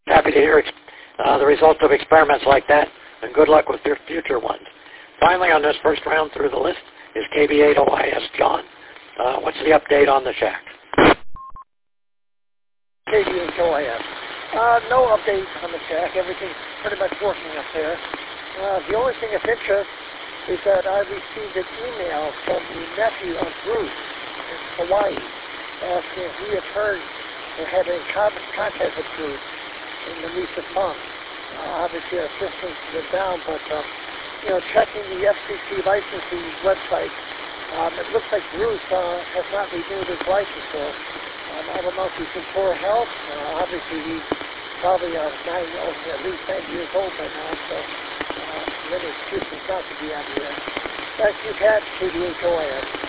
Happy to hear the results of experiments like that, and good luck with your future ones. Finally, on this first round through the list is KB8OIS John. What's the update on the shack? KB8OIS. No update on the shack. Everything's pretty much working up there. The only thing of interest is that I received an email from the nephew of Bruce in Hawaii asking if we had heard or had any contact with Bruce in the recent months. Obviously, our systems were down, but checking the FCC licensing website, it looks like Bruce has not renewed his license. So I don't know if he's in poor health. Obviously, he's probably at least 90 years old by now, so many excuses not to be on the air. Thank you, Pat, KBHOIS.